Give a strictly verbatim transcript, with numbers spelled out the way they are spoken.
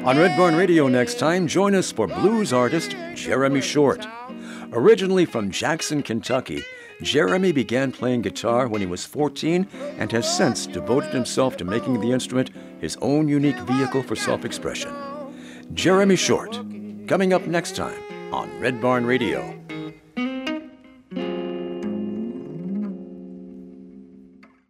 On Red Barn Radio next time, join us for blues artist Jeremy Short. Originally from Jackson, Kentucky, Jeremy began playing guitar when he was fourteen and has since devoted himself to making the instrument his own unique vehicle for self-expression. Jeremy Short, coming up next time on Red Barn Radio.